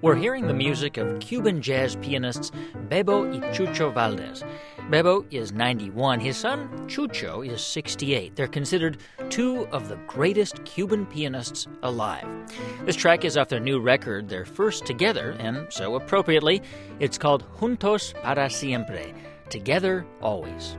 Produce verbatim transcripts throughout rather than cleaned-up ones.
We're hearing the music of Cuban jazz pianists Bebo y Chucho Valdés. Bebo is ninety-one. His son, Chucho, is sixty-eight. They're considered two of the greatest Cuban pianists alive. This track is off their new record, their first together, and so appropriately, it's called Juntos para Siempre, Together Always.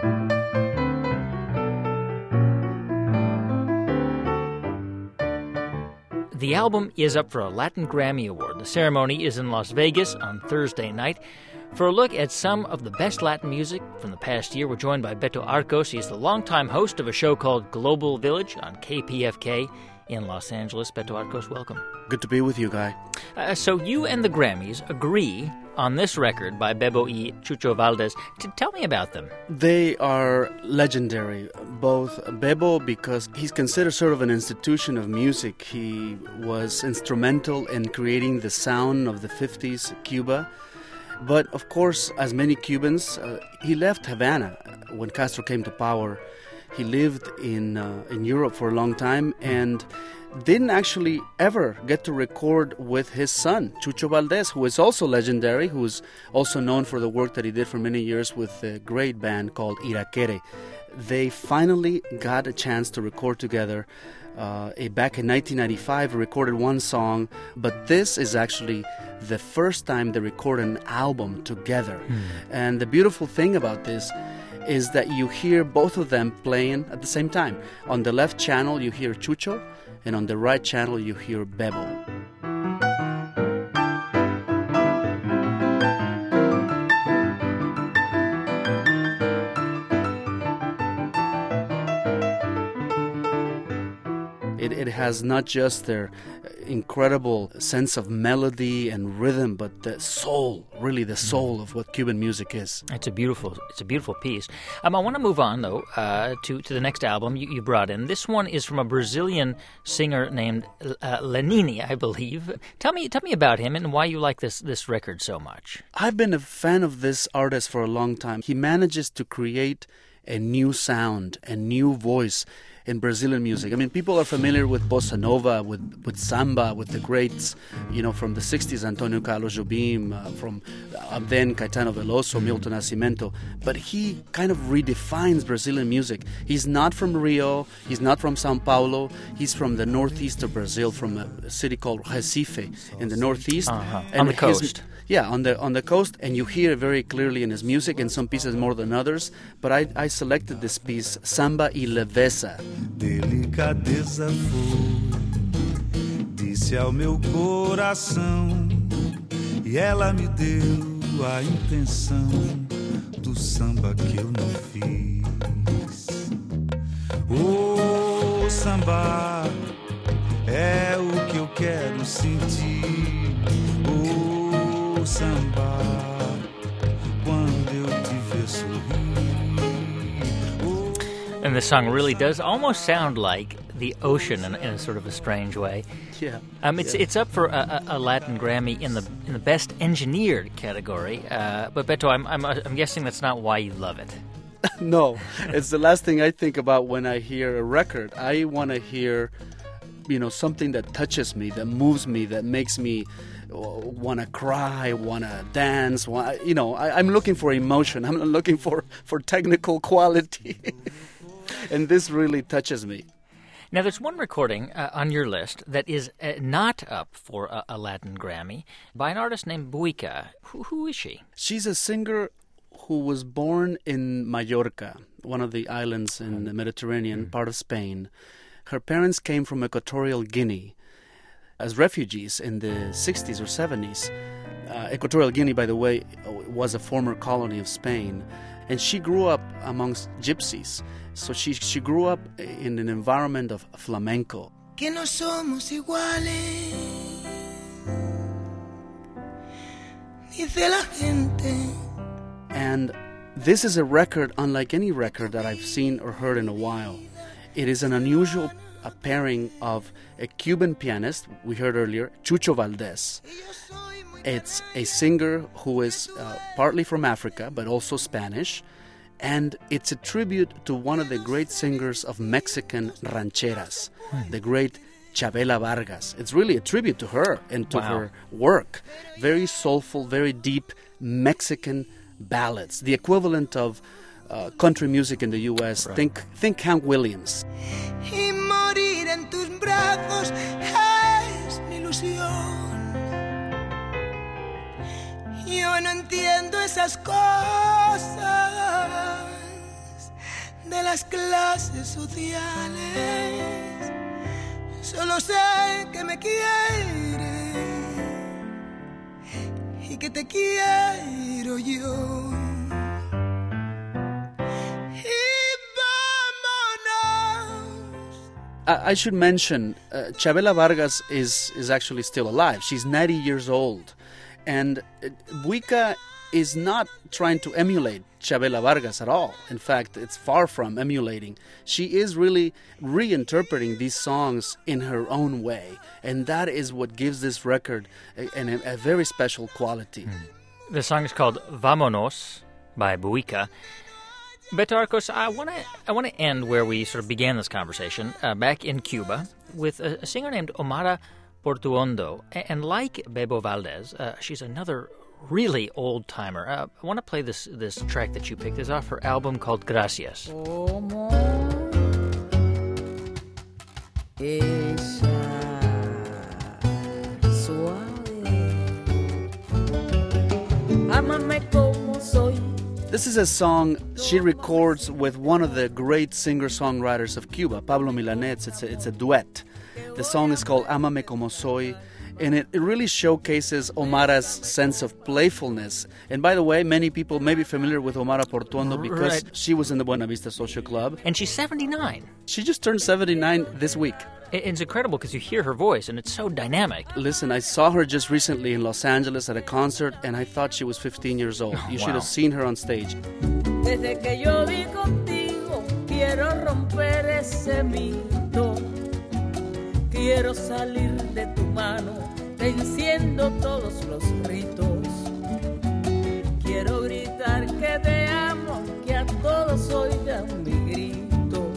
The album is up for a Latin Grammy Award. The ceremony is in Las Vegas on Thursday night. For a look at some of the best Latin music from the past year, we're joined by Beto Arcos. He's the longtime host of a show called Global Village on K P F K in Los Angeles. Beto Arcos, welcome. Good to be with you, Guy. Uh, so you and the Grammys agree on this record by Bebo y Chucho Valdés. T- tell me about them. They are legendary. Both Bebo, because he's considered sort of an institution of music. He was instrumental in creating the sound of the fifties Cuba. But, of course, as many Cubans, uh, he left Havana when Castro came to power. He lived in uh, in Europe for a long time and didn't actually ever get to record with his son, Chucho Valdés, who is also legendary, who is also known for the work that he did for many years with a great band called Iraquere. They finally got a chance to record together. Uh, back in nineteen ninety-five, recorded one song, but this is actually the first time they record an album together. Mm. And the beautiful thing about this is that you hear both of them playing at the same time. On the left channel, you hear Chucho, and on the right channel, you hear Bebo. It, it has not just their incredible sense of melody and rhythm, but the soul, really the soul of what Cuban music is. It's a beautiful, it's a beautiful piece. Um, I want to move on though uh, to to the next album you, you brought in. This one is from a Brazilian singer named uh, Lenine, I believe. Tell me, tell me about him and why you like this this record so much. I've been a fan of this artist for a long time. He manages to create a new sound, a new voice in Brazilian music. I mean, people are familiar with bossa nova, with, with samba, with the greats, you know, from the sixties, Antonio Carlos Jobim, uh, from uh, then Caetano Veloso, Milton Nascimento. But he kind of redefines Brazilian music. He's not from Rio, he's not from Sao Paulo, he's from the northeast of Brazil, from a city called Recife in the northeast. Uh-huh. On the coast. His, Yeah, on the on the coast, and you hear it very clearly in his music, in some pieces more than others. But I, I selected this piece, Samba y Leveza. Delicadeza foi, disse ao meu coração, e ela me deu a intenção do samba que eu não fiz. O samba é o que eu quero sentir. O samba, quando eu te ver sorrir. And the song really does almost sound like the ocean in, in a sort of a strange way. Yeah, um, it's yeah. it's up for a, a Latin Grammy in the in the best engineered category. Uh, but Beto, I'm I'm I'm guessing that's not why you love it. No, it's the last thing I think about when I hear a record. I want to hear, you know, something that touches me, that moves me, that makes me want to cry, want to dance. Wanna, you know, I, I'm looking for emotion. I'm not looking for, for technical quality. And this really touches me. Now, there's one recording uh, on your list that is uh, not up for a, a Latin Grammy by an artist named Buika. Who, who is she? She's a singer who was born in Mallorca, one of the islands in the Mediterranean, mm. part of Spain. Her parents came from Equatorial Guinea as refugees in the sixties or seventies. Uh, Equatorial Guinea, by the way, was a former colony of Spain. And she grew up amongst gypsies. So she she grew up in an environment of flamenco. Que no somos iguales, dice la gente. And this is a record unlike any record that I've seen or heard in a while. It is an unusual a pairing of a Cuban pianist, we heard earlier, Chucho Valdés. It's a singer who is uh, partly from Africa, but also Spanish. And it's a tribute to one of the great singers of Mexican rancheras, hmm. the great Chavela Vargas. It's really a tribute to her and to Wow. her work. Very soulful, very deep Mexican ballads, the equivalent of uh, country music in the U S. Right. Think, think Hank Williams. Y morir en tus brazos es mi ilusión. Yo no entiendo esas cosas de las clases sociales. Solo sé que me quieres y que te quiero yo. I, I should mention, uh, Chavela Vargas is, is actually still alive. She's ninety years old. And uh, Buica is not trying to emulate Chavela Vargas at all. In fact, it's far from emulating. She is really reinterpreting these songs in her own way. And that is what gives this record a, a, a very special quality. Mm. The song is called Vámonos by Buica. Beto Arcos, I want to I want to end where we sort of began this conversation, uh, back in Cuba, with a, a singer named Omara Portuondo. And, and like Bebo Valdez, uh, she's another really old-timer. Uh, I want to play this, this track that you picked. It's off her album called Gracias. Como ella suave, ámame como soy. This is a song she records with one of the great singer-songwriters of Cuba, Pablo Milanés. It's a, it's a duet. The song is called Amame Como Soy, and it, it really showcases Omara's sense of playfulness. And by the way, many people may be familiar with Omara Portuondo because Right. she was in the Buena Vista Social Club. And she's seventy-nine. She just turned seventy-nine this week. It- It's incredible because you hear her voice, and it's so dynamic. Listen, I saw her just recently in Los Angeles at a concert, and I thought she was fifteen years old. You should Wow. have seen her on stage. Desde que yo vi contigo, quiero romper ese mito. Quiero salir de tu mano, venciendo todos los ritos. Quiero gritar que te amo, que a todos oigan mi grito.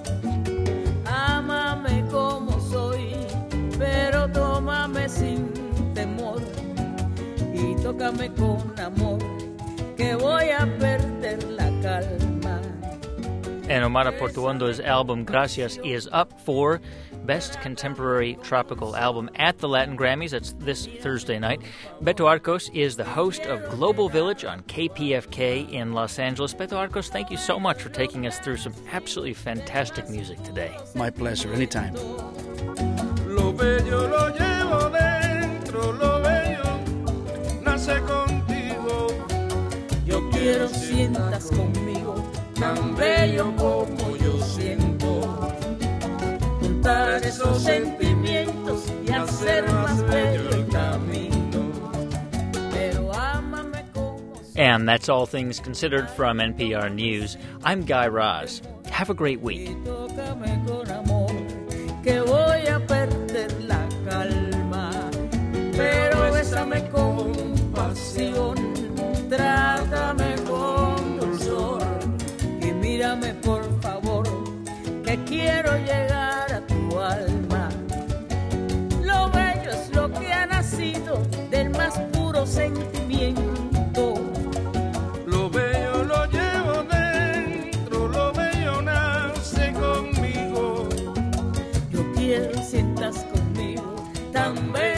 Ámame como soy, pero tómame sin temor. Y tócame con amor, que voy a perder la calma. And Omara Portuondo's album Gracias is up for Best Contemporary Tropical Album at the Latin Grammys. That's this Thursday night. Beto Arcos is the host of Global Village on K P F K in Los Angeles. Beto Arcos, thank you so much for taking us through some absolutely fantastic music today. My pleasure, anytime. Lo bello lo llevo dentro, lo bello nace contigo. Yo quiero sientas conmigo, tan bello como yo siento. Juntar esos sentimientos y hacer más bello el camino. Pero ámame como soy. And that's all things considered from N P R News. I'm Guy Raz. Have a great week. Y tócame con amor, que voy a perder la calma. Pero bésame con pasión, trátame con dulzor. Y mírame por favor, que quiero llegar a tu alma. Lo bello es lo que ha nacido del más puro sentimiento. Lo bello lo llevo dentro, lo bello nace conmigo. Yo quiero sientas conmigo, tan bello